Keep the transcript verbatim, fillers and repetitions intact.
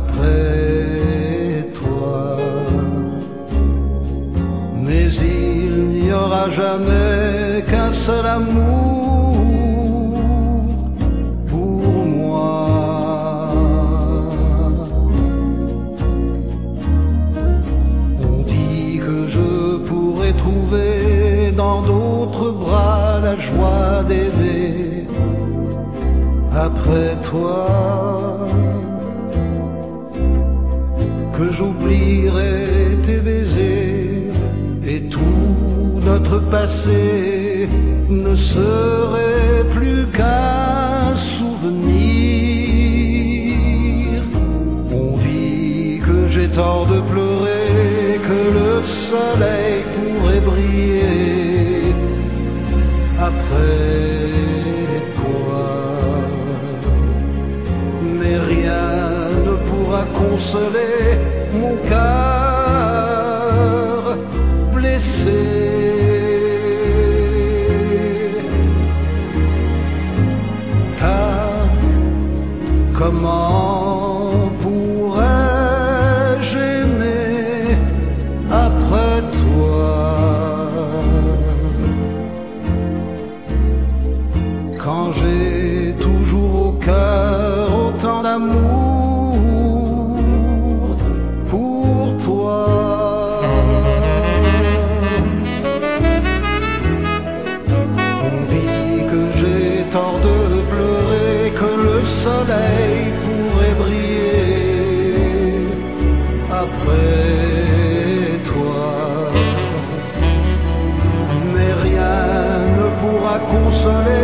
après toi. Mais il n'y aura jamais qu'un seul amour pour moi. On dit que je pourrais trouver dans d'autres bras la joie d'aimer après toi, que j'oublierai tes baisers et tout notre passé ne serait plus qu'un souvenir. On dit que j'ai tort de pleurer, que le soleil pourrait briller après toi, mais rien ne pourra consoler mon cœur blessé. Car comment pourrais-je aimer après toi, quand j'ai toujours au cœur autant d'amour pour toi? On dit que j'ai tort de pleurer, que le soleil pourrait briller après toi, mais rien ne pourra consoler